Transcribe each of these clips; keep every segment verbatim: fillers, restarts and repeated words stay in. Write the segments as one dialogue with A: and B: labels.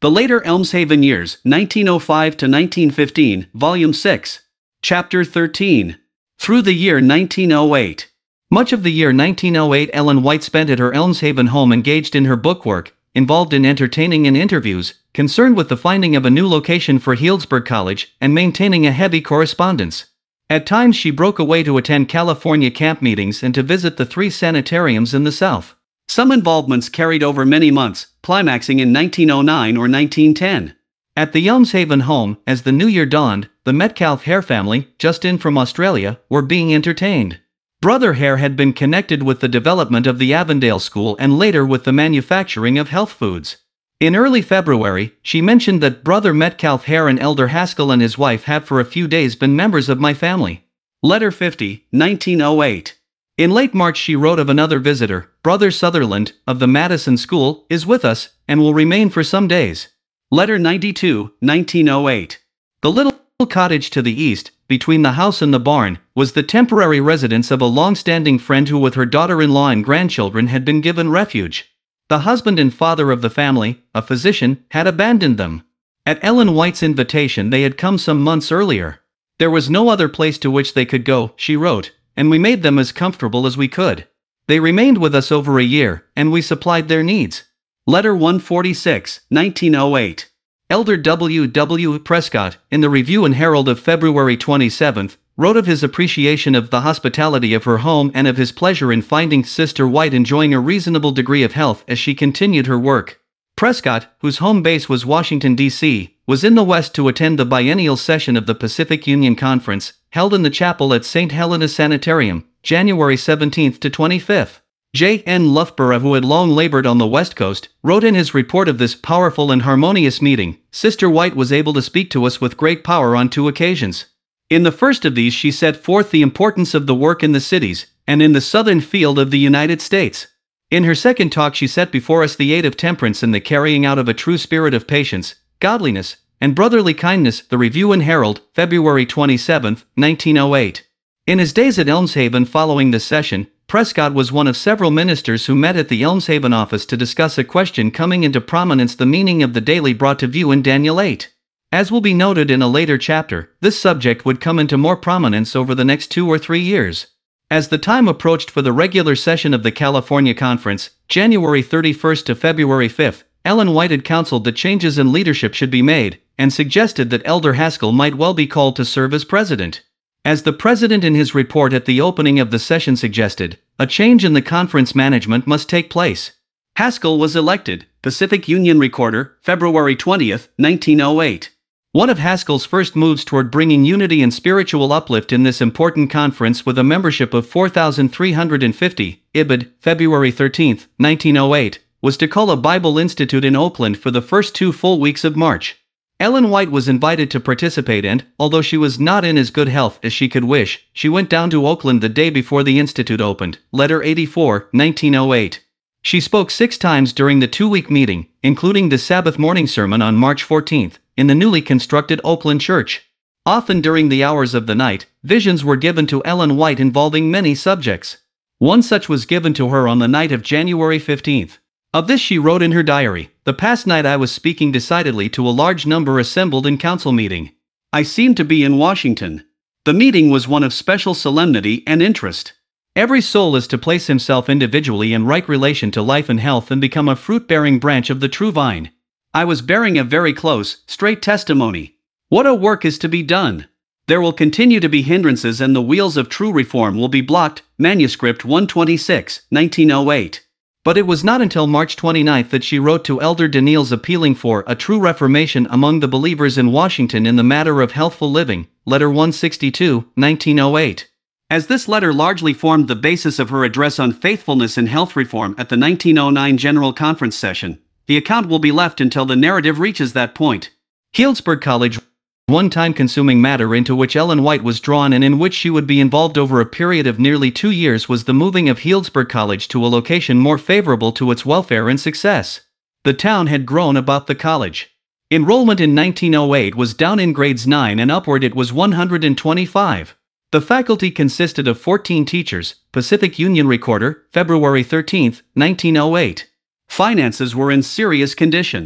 A: The Later Elmshaven Years, nineteen oh five to nineteen fifteen, Volume six. Chapter thirteen. Through the year nineteen oh eight. Much of the year nineteen oh eight Ellen White spent at her Elmshaven home engaged in her bookwork, involved in entertaining and interviews, concerned with the finding of a new location for Healdsburg College, and maintaining a heavy correspondence. At times she broke away to attend California camp meetings and to visit the three sanitariums in the South. Some involvements carried over many months, climaxing in nineteen oh nine or nineteen ten. At the Elmshaven home, as the new year dawned, the Metcalfe Hare family, just in from Australia, were being entertained. Brother Hare had been connected with the development of the Avondale School and later with the manufacturing of health foods. In early February, she mentioned that Brother Metcalfe Hare and Elder Haskell and his wife have for a few days been members of my family. Letter fifty, nineteen oh eight. In late March she wrote of another visitor, Brother Sutherland, of the Madison School, is with us, and will remain for some days. Letter ninety-two, nineteen oh eight. The little cottage to the east, between the house and the barn, was the temporary residence of a long-standing friend who with her daughter-in-law and grandchildren had been given refuge. The husband and father of the family, a physician, had abandoned them. At Ellen White's invitation they had come some months earlier. There was no other place to which they could go, she wrote, and we made them as comfortable as we could. They remained with us over a year, and we supplied their needs. Letter one forty-six, nineteen oh eight. Elder W. W. Prescott, in the Review and Herald of February twenty-seventh, wrote of his appreciation of the hospitality of her home and of his pleasure in finding Sister White enjoying a reasonable degree of health as she continued her work. Prescott, whose home base was Washington, D C, was in the West to attend the biennial session of the Pacific Union Conference, held in the chapel at Saint Helena's Sanitarium, January seventeenth to twenty-fifth. J. N. Loughborough, who had long labored on the West Coast, wrote in his report of this powerful and harmonious meeting, Sister White was able to speak to us with great power on two occasions. In the first of these she set forth the importance of the work in the cities, and in the southern field of the United States. In her second talk she set before us the aid of temperance in the carrying out of a true spirit of patience, godliness, and brotherly kindness. The Review and Herald, February twenty-seventh, nineteen oh eight. In his days at Elmshaven following this session, Prescott was one of several ministers who met at the Elmshaven office to discuss a question coming into prominence: the meaning of the daily brought to view in Daniel eight. As will be noted in a later chapter, this subject would come into more prominence over the next two or three years. As the time approached for the regular session of the California Conference, January thirty-first to February fifth, Ellen White had counseled that changes in leadership should be made, and suggested that Elder Haskell might well be called to serve as president. As the president in his report at the opening of the session suggested, a change in the conference management must take place. Haskell was elected Pacific Union Recorder, February twentieth, nineteen oh eight. One of Haskell's first moves toward bringing unity and spiritual uplift in this important conference, with a membership of four thousand three hundred fifty, I B D, February thirteenth, nineteen oh eight, was to call a Bible Institute in Oakland for the first two full weeks of March. Ellen White was invited to participate and, although she was not in as good health as she could wish, she went down to Oakland the day before the institute opened. Letter eighty-four, nineteen oh eight. She spoke six times during the two-week meeting, including the Sabbath morning sermon on March fourteenth, in the newly constructed Oakland Church. Often during the hours of the night, visions were given to Ellen White involving many subjects. One such was given to her on the night of January fifteenth. Of this she wrote in her diary, "The past night I was speaking decidedly to a large number assembled in council meeting. I seemed to be in Washington. The meeting was one of special solemnity and interest. Every soul is to place himself individually in right relation to life and health and become a fruit-bearing branch of the true vine. I was bearing a very close, straight testimony. What a work is to be done! There will continue to be hindrances and the wheels of true reform will be blocked." Manuscript one twenty-six, nineteen oh eight. But it was not until March twenty-ninth that she wrote to Elder Daniels appealing for a true reformation among the believers in Washington in the matter of healthful living. Letter one sixty-two, nineteen oh eight. As this letter largely formed the basis of her address on faithfulness in health reform at the nineteen oh nine General Conference session, the account will be left until the narrative reaches that point. Healdsburg College, one time-consuming matter into which Ellen White was drawn and in which she would be involved over a period of nearly two years, was the moving of Healdsburg College to a location more favorable to its welfare and success. The town had grown about the college. Enrollment in nineteen oh eight was down in grades nine and upward it was one hundred twenty-five. The faculty consisted of fourteen teachers. Pacific Union Recorder, February thirteenth, nineteen oh eight. Finances were in serious condition.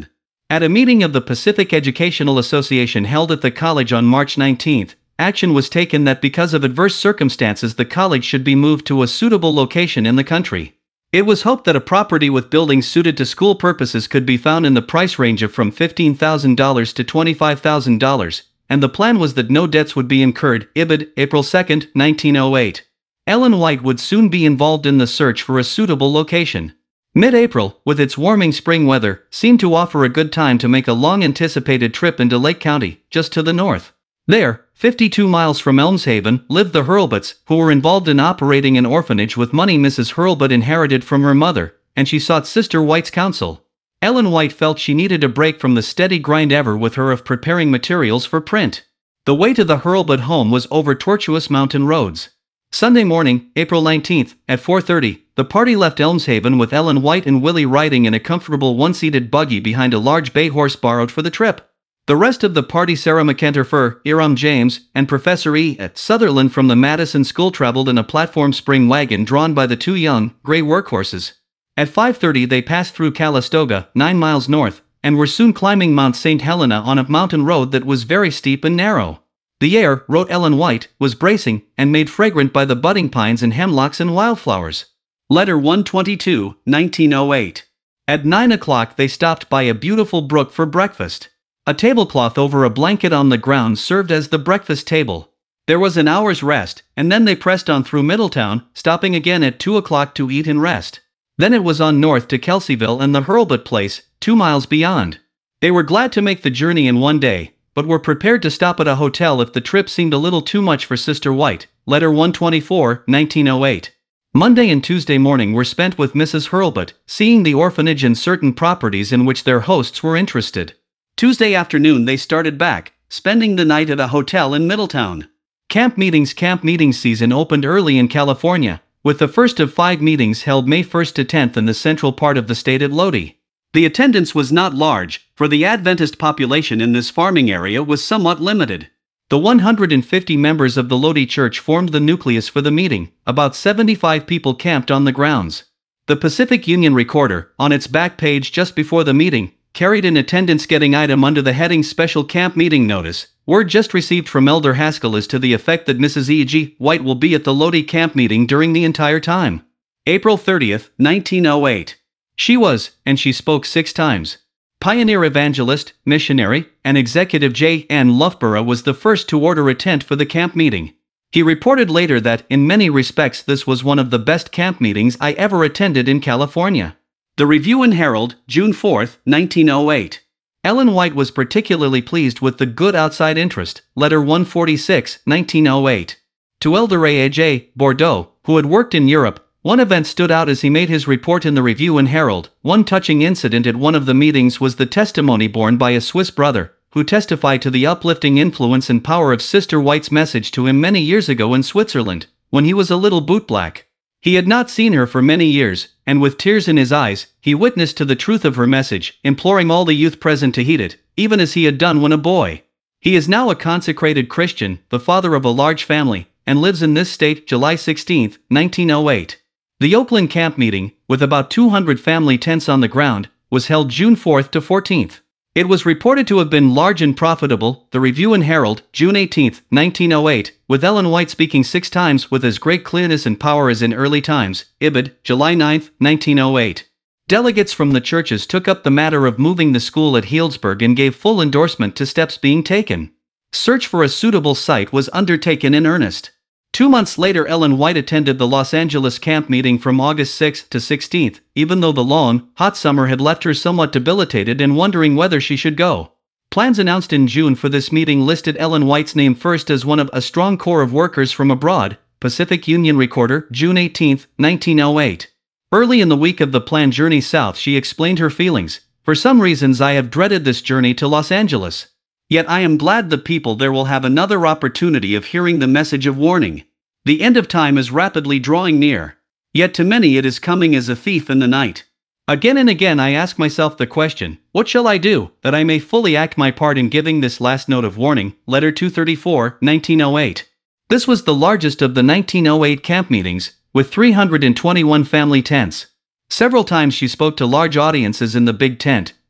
A: At a meeting of the Pacific Educational Association held at the college on March nineteenth, action was taken that because of adverse circumstances the college should be moved to a suitable location in the country. It was hoped that a property with buildings suited to school purposes could be found in the price range of from fifteen thousand dollars to twenty-five thousand dollars, and the plan was that no debts would be incurred. Ibid, April second, nineteen oh eight. Ellen White would soon be involved in the search for a suitable location. Mid-April, with its warming spring weather, seemed to offer a good time to make a long-anticipated trip into Lake County, just to the north. There, fifty-two miles from Elmshaven, lived the Hurlbuts, who were involved in operating an orphanage with money Missus Hurlbut inherited from her mother, and she sought Sister White's counsel. Ellen White felt she needed a break from the steady grind ever with her of preparing materials for print. The way to the Hurlbut home was over tortuous mountain roads. Sunday morning, April nineteenth, at four thirty, the party left Elmshaven with Ellen White and Willie riding in a comfortable one-seated buggy behind a large bay horse borrowed for the trip. The rest of the party, Sarah McEnterfer, Iram James, and Professor E. at Sutherland from the Madison School, traveled in a platform spring wagon drawn by the two young, gray workhorses. At five thirty they passed through Calistoga, nine miles north, and were soon climbing Mount Saint Helena on a mountain road that was very steep and narrow. The air, wrote Ellen White, was bracing, and made fragrant by the budding pines and hemlocks and wildflowers. Letter one twenty-two, nineteen oh eight. At nine o'clock they stopped by a beautiful brook for breakfast. A tablecloth over a blanket on the ground served as the breakfast table. There was an hour's rest, and then they pressed on through Middletown, stopping again at two o'clock to eat and rest. Then it was on north to Kelseyville and the Hurlbut place, two miles beyond. They were glad to make the journey in one day, but were prepared to stop at a hotel if the trip seemed a little too much for Sister White. Letter one twenty-four, nineteen oh eight. Monday and Tuesday morning were spent with Missus Hurlbut, seeing the orphanage and certain properties in which their hosts were interested. Tuesday afternoon they started back, spending the night at a hotel in Middletown. Camp meetings Camp meeting season opened early in California, with the first of five meetings held May first to tenth in the central part of the state at Lodi. The attendance was not large, for the Adventist population in this farming area was somewhat limited. The one hundred fifty members of the Lodi Church formed the nucleus for the meeting. About seventy-five people camped on the grounds. The Pacific Union Recorder, on its back page just before the meeting, carried an attendance getting item under the heading Special Camp Meeting Notice. Word just received from Elder Haskell is to the effect that Missus E G White will be at the Lodi camp meeting during the entire time. April thirtieth, nineteen oh eight. She was, and she spoke six times. Pioneer evangelist, missionary, and executive J N Loughborough was the first to order a tent for the camp meeting. He reported later that, in many respects, this was one of the best camp meetings I ever attended in California. The Review and Herald, June fourth, nineteen oh eight. Ellen White was particularly pleased with the good outside interest. Letter one forty-six, nineteen oh eight. To Elder A. J. Bordeaux, who had worked in Europe, one event stood out as he made his report in the Review and Herald. One touching incident at one of the meetings was the testimony borne by a Swiss brother, who testified to the uplifting influence and power of Sister White's message to him many years ago in Switzerland, when he was a little bootblack. He had not seen her for many years, and with tears in his eyes, he witnessed to the truth of her message, imploring all the youth present to heed it, even as he had done when a boy. He is now a consecrated Christian, the father of a large family, and lives in this state. July sixteenth, nineteen oh eight. The Oakland camp meeting, with about two hundred family tents on the ground, was held June fourth to fourteenth. It was reported to have been large and profitable. The Review and Herald, June eighteenth, nineteen oh eight, with Ellen White speaking six times with as great clearness and power as in early times. Ibid, July ninth, nineteen oh eight. Delegates from the churches took up the matter of moving the school at Healdsburg and gave full endorsement to steps being taken. Search for a suitable site was undertaken in earnest. Two months later Ellen White attended the Los Angeles camp meeting from August sixth to sixteenth, even though the long, hot summer had left her somewhat debilitated and wondering whether she should go. Plans announced in June for this meeting listed Ellen White's name first as one of a strong core of workers from abroad. Pacific Union Recorder, June eighteenth, nineteen oh eight. Early in the week of the planned journey south she explained her feelings. For some reasons I have dreaded this journey to Los Angeles. Yet I am glad the people there will have another opportunity of hearing the message of warning. The end of time is rapidly drawing near. Yet to many it is coming as a thief in the night. Again and again I ask myself the question, what shall I do, that I may fully act my part in giving this last note of warning? Letter two thirty-four, nineteen oh eight. This was the largest of the nineteen oh eight camp meetings, with three hundred twenty-one family tents. Several times she spoke to large audiences in the big tent,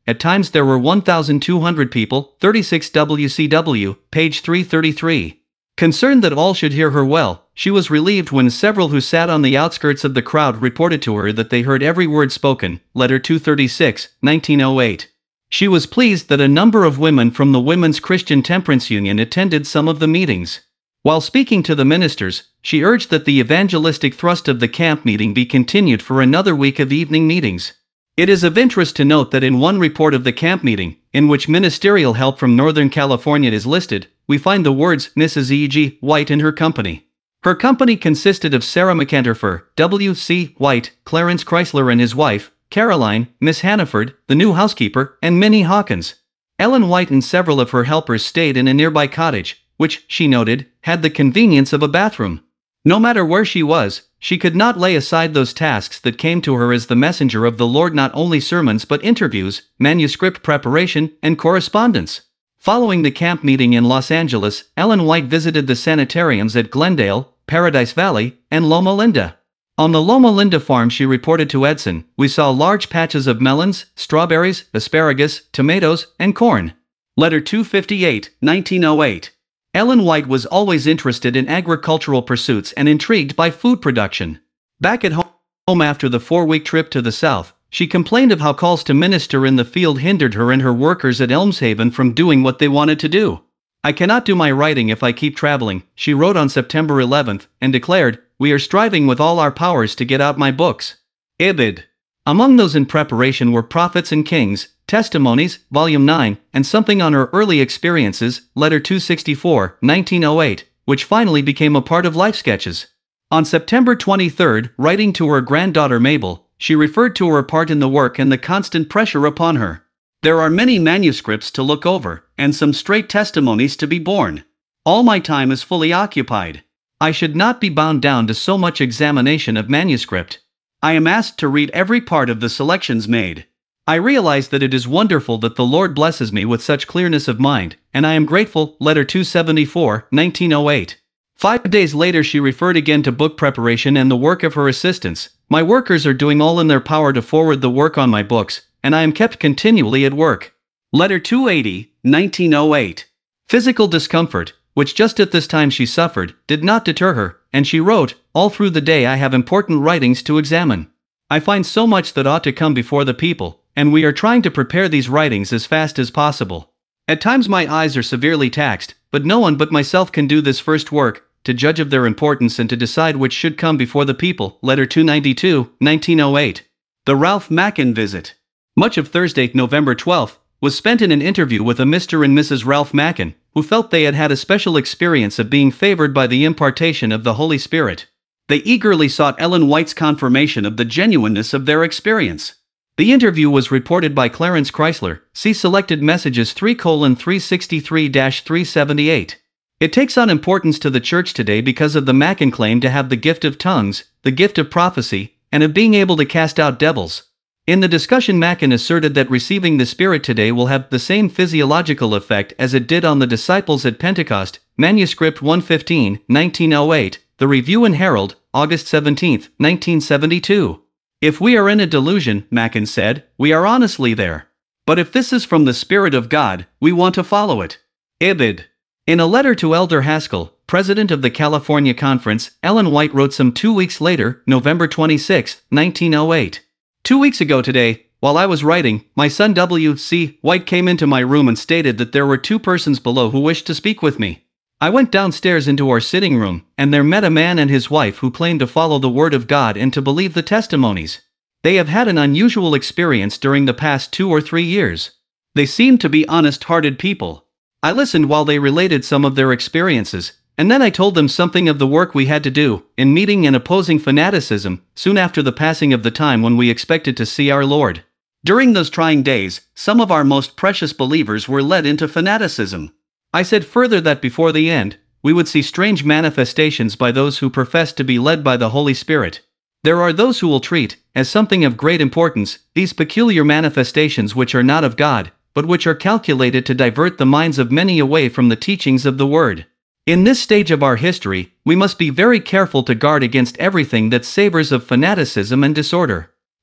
A: At times there were one thousand two hundred people, thirty-six W C W, page three thirty-three. Concerned that all should hear her well, she was relieved when several who sat on the outskirts of the crowd reported to her that they heard every word spoken. Letter two thirty-six, nineteen oh eight. She was pleased that a number of women from the Women's Christian Temperance Union attended some of the meetings. While speaking to the ministers, she urged that the evangelistic thrust of the camp meeting be continued for another week of evening meetings. It is of interest to note that in one report of the camp meeting, in which ministerial help from Northern California is listed, we find the words Missus E G White in her company. Her company consisted of Sarah McEnterfer, W C White, Clarence Chrysler and his wife, Caroline, Miss Hannaford, the new housekeeper, and Minnie Hawkins. Ellen White and several of her helpers stayed in a nearby cottage, which, she noted, had the convenience of a bathroom. No matter where she was, she could not lay aside those tasks that came to her as the messenger of the Lord, not only sermons but interviews, manuscript preparation, and correspondence. Following the camp meeting in Los Angeles, Ellen White visited the sanitariums at Glendale, Paradise Valley, and Loma Linda. On the Loma Linda farm, she reported to Edson, we saw large patches of melons, strawberries, asparagus, tomatoes, and corn. Letter two fifty-eight, nineteen oh eight. Ellen White was always interested in agricultural pursuits and intrigued by food production. Back at home after the four-week trip to the South, she complained of how calls to minister in the field hindered her and her workers at Elmshaven from doing what they wanted to do. I cannot do my writing if I keep traveling, she wrote on September eleventh, and declared, we are striving with all our powers to get out my books. Ibid. Among those in preparation were Prophets and Kings, Testimonies, Volume nine, and something on her early experiences, Letter two sixty-four, nineteen oh eight, which finally became a part of Life Sketches. On September twenty-third, writing to her granddaughter Mabel, she referred to her part in the work and the constant pressure upon her. There are many manuscripts to look over, and some straight testimonies to be borne. All my time is fully occupied. I should not be bound down to so much examination of manuscript. I am asked to read every part of the selections made. I realize that it is wonderful that the Lord blesses me with such clearness of mind, and I am grateful. Letter two seventy-four, nineteen oh eight. Five days later she referred again to book preparation and the work of her assistants. My workers are doing all in their power to forward the work on my books, and I am kept continually at work. Letter two eighty, nineteen oh eight. Physical discomfort, which just at this time she suffered, did not deter her, and she wrote, all through the day I have important writings to examine. I find so much that ought to come before the people, and we are trying to prepare these writings as fast as possible. At times my eyes are severely taxed, but no one but myself can do this first work, to judge of their importance and to decide which should come before the people. Letter two ninety-two, nineteen oh eight. The Ralph Mackin visit. Much of Thursday, November twelfth, was spent in an interview with a Mister and Missus Ralph Mackin, who felt they had had a special experience of being favored by the impartation of the Holy Spirit. They eagerly sought Ellen White's confirmation of the genuineness of their experience. The interview was reported by Clarence Chrysler, see Selected Messages three colon three sixty-three dash three seventy-eight. It takes on importance to the church today because of the Mackin claim to have the gift of tongues, the gift of prophecy, and of being able to cast out devils. In the discussion, Mackin asserted that receiving the Spirit today will have the same physiological effect as it did on the disciples at Pentecost. Manuscript one fifteen, nineteen oh eight, The Review and Herald, August seventeenth, nineteen seventy-two. If we are in a delusion, Mackin said, we are honestly there. But if this is from the Spirit of God, we want to follow it. Ibid. In a letter to Elder Haskell, president of the California Conference, Ellen White wrote some two weeks later, November twenty-sixth, nineteen oh eight. Two weeks ago today, while I was writing, my son W C White came into my room and stated that there were two persons below who wished to speak with me. I went downstairs into our sitting room, and there met a man and his wife who claimed to follow the Word of God and to believe the testimonies. They have had an unusual experience during the past two or three years. They seemed to be honest-hearted people. I listened while they related some of their experiences, and then I told them something of the work we had to do in meeting and opposing fanaticism soon after the passing of the time when we expected to see our Lord. During those trying days, some of our most precious believers were led into fanaticism. I said further that before the end, we would see strange manifestations by those who profess to be led by the Holy Spirit. There are those who will treat, as something of great importance, these peculiar manifestations which are not of God, but which are calculated to divert the minds of many away from the teachings of the Word. In this stage of our history, we must be very careful to guard against everything that savors of fanaticism and disorder.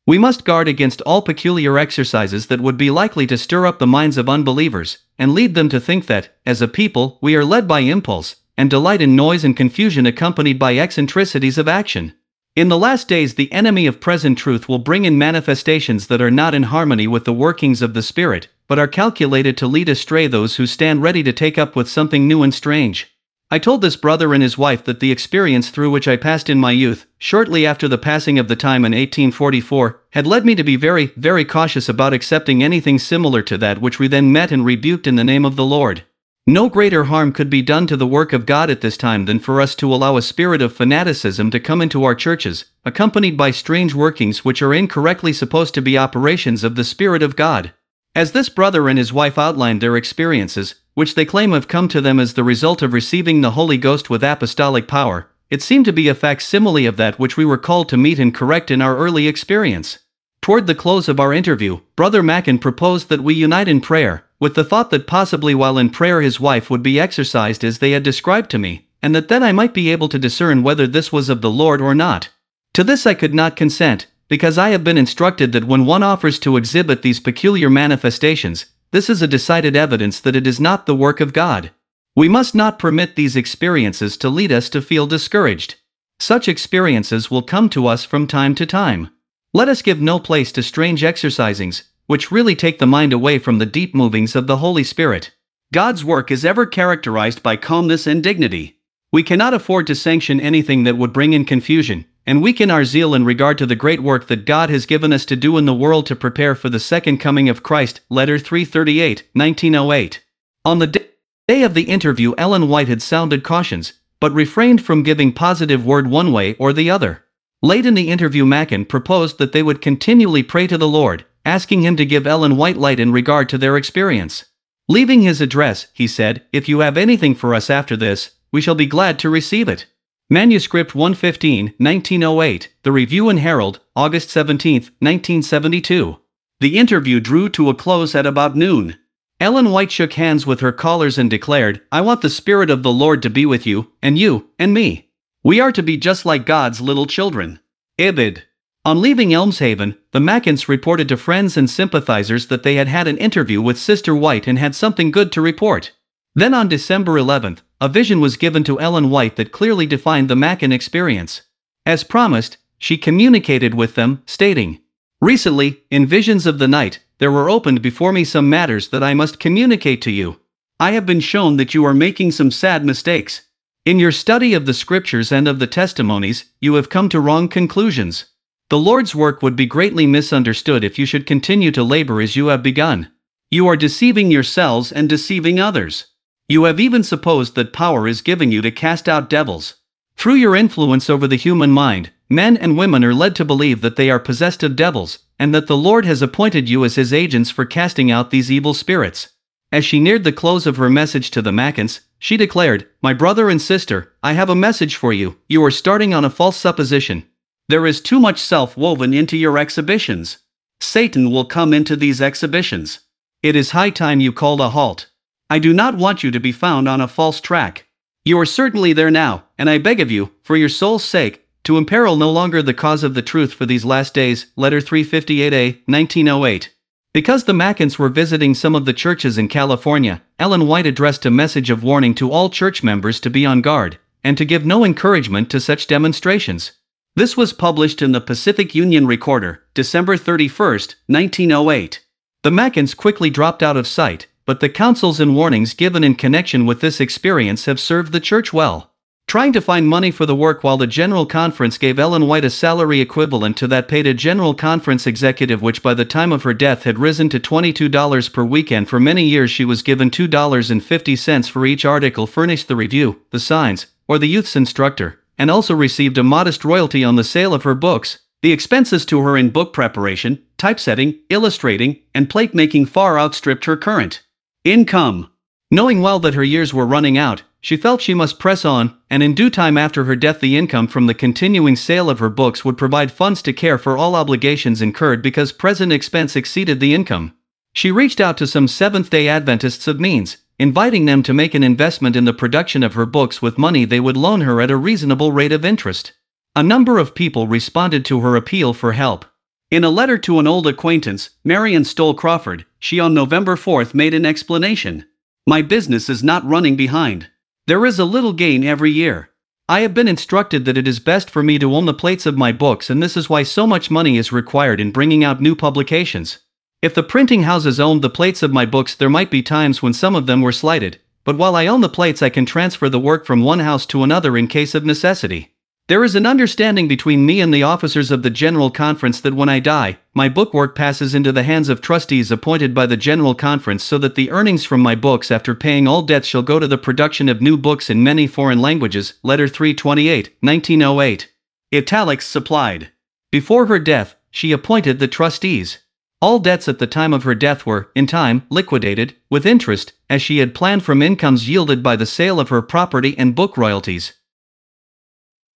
A: We must guard against all peculiar exercises that would be likely to stir up the minds of unbelievers, and lead them to think that, as a people, we are led by impulse, and delight in noise and confusion accompanied by eccentricities of action. In the last days, the enemy of present truth will bring in manifestations that are not in harmony with the workings of the Spirit, but are calculated to lead astray those who stand ready to take up with something new and strange. I told this brother and his wife that the experience through which I passed in my youth, shortly after the passing of the time in eighteen forty-four, had led me to be very, very cautious about accepting anything similar to that which we then met and rebuked in the name of the Lord. No greater harm could be done to the work of God at this time than for us to allow a spirit of fanaticism to come into our churches, accompanied by strange workings which are incorrectly supposed to be operations of the Spirit of God. As this brother and his wife outlined their experiences, which they claim have come to them as the result of receiving the Holy Ghost with apostolic power, it seemed to be a facsimile of that which we were called to meet and correct in our early experience. Toward the close of our interview, Brother Mackin proposed that we unite in prayer, with the thought that possibly while in prayer his wife would be exercised as they had described to me, and that then I might be able to discern whether this was of the Lord or not. To this I could not consent, because I have been instructed that when one offers to exhibit these peculiar manifestations, this is a decided evidence that it is not the work of God. We must not permit these experiences to lead us to feel discouraged. Such experiences will come to us from time to time. Let us give no place to strange exercisings, which really take the mind away from the deep movings of the Holy Spirit. God's work is ever characterized by calmness and dignity. We cannot afford to sanction anything that would bring in confusion, and weaken our zeal in regard to the great work that God has given us to do in the world to prepare for the second coming of Christ. Letter three thirty-eight, nineteen oh eight. On the day of the interview, Ellen White had sounded cautions, but refrained from giving positive word one way or the other. Late in the interview, Mackin proposed that they would continually pray to the Lord, asking him to give Ellen White light in regard to their experience. Leaving his address, he said, "If you have anything for us after this, we shall be glad to receive it." Manuscript one fifteen, nineteen oh eight, The Review and Herald, August seventeenth, nineteen seventy-two. The interview drew to a close at about noon. Ellen White shook hands with her callers and declared, "I want the Spirit of the Lord to be with you, and you, and me. We are to be just like God's little children." Ibid. On leaving Elmshaven, the Mackins reported to friends and sympathizers that they had had an interview with Sister White and had something good to report. Then on December eleventh, a vision was given to Ellen White that clearly defined the Mackin experience. As promised, she communicated with them, stating, "Recently, in visions of the night, there were opened before me some matters that I must communicate to you. I have been shown that you are making some sad mistakes. In your study of the Scriptures and of the testimonies, you have come to wrong conclusions. The Lord's work would be greatly misunderstood if you should continue to labor as you have begun. You are deceiving yourselves and deceiving others. You have even supposed that power is given you to cast out devils. Through your influence over the human mind, men and women are led to believe that they are possessed of devils, and that the Lord has appointed you as his agents for casting out these evil spirits." As she neared the close of her message to the Mackins, she declared, "My brother and sister, I have a message for you. You are starting on a false supposition. There is too much self woven into your exhibitions. Satan will come into these exhibitions. It is high time you called a halt. I do not want you to be found on a false track. You are certainly there now, and I beg of you, for your soul's sake, to imperil no longer the cause of the truth for these last days." Letter three fifty-eight A, nineteen oh eight. Because the Mackins were visiting some of the churches in California, Ellen White addressed a message of warning to all church members to be on guard, and to give no encouragement to such demonstrations. This was published in the Pacific Union Recorder, December thirty-first, nineteen oh eight. The Mackins quickly dropped out of sight, but the counsels and warnings given in connection with this experience have served the church well. Trying to find money for the work while the General Conference gave Ellen White a salary equivalent to that paid a General Conference executive, which by the time of her death had risen to twenty-two dollars per weekend. For many years she was given two dollars and fifty cents for each article furnished the Review, the Signs, or the Youth's Instructor, and also received a modest royalty on the sale of her books. The expenses to her in book preparation, typesetting, illustrating, and plate making far outstripped her current income. Knowing well that her years were running out, she felt she must press on, and in due time after her death the income from the continuing sale of her books would provide funds to care for all obligations incurred because present expense exceeded the income. She reached out to some Seventh-day Adventists of means, inviting them to make an investment in the production of her books with money they would loan her at a reasonable rate of interest. A number of people responded to her appeal for help. In a letter to an old acquaintance, Marion Stoll Crawford, she on November fourth made an explanation. My business is not running behind. There is a little gain every year. I have been instructed that it is best for me to own the plates of my books, and this is why so much money is required in bringing out new publications. If the printing houses owned the plates of my books, there might be times when some of them were slighted, but while I own the plates, I can transfer the work from one house to another in case of necessity. There is an understanding between me and the officers of the General Conference that when I die, my bookwork passes into the hands of trustees appointed by the General Conference, so that the earnings from my books after paying all debts shall go to the production of new books in many foreign languages. Letter three twenty-eight, nineteen oh eight. Italics supplied. Before her death, she appointed the trustees. All debts at the time of her death were, in time, liquidated, with interest, as she had planned from incomes yielded by the sale of her property and book royalties.